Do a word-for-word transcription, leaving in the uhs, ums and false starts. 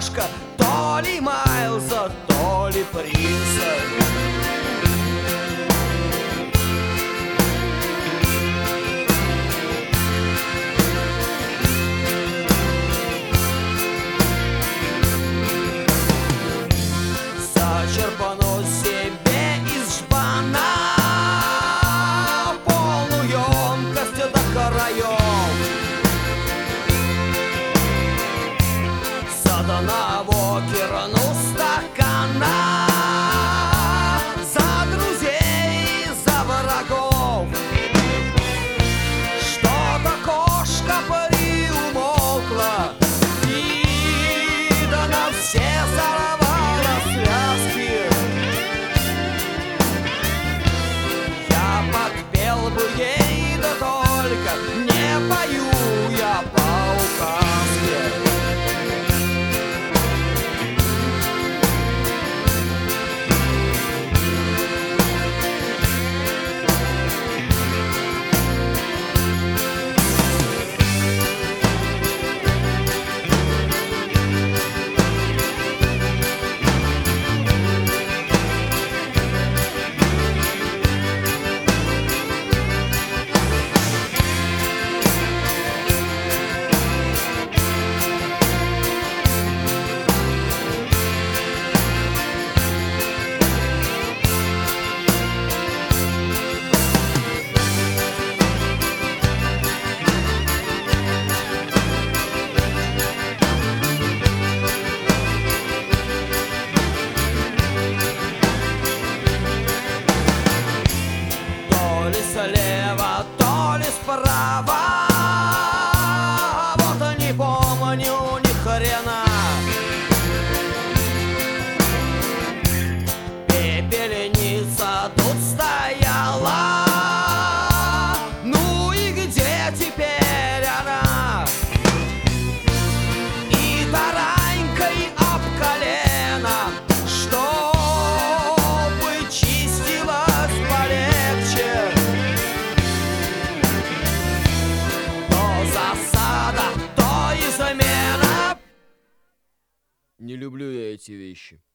окошко то ли Майлза, то ли Принца. Зачерпну себе из жбана полную емкость до краев. За одного кирну стакана, за друзей, за врагов. Что-то кошка приумолкла, видно, на все сорвала связки. Я подпел бы ей, да только не пою я по указке. То ли слева, то ли справа, вот не помню ни хрена. Пепельница тут стояла, ну и где теперь она? И таранькой об колено, чтобы чистилась полегче. То засада, то измена. Не люблю я эти вещи.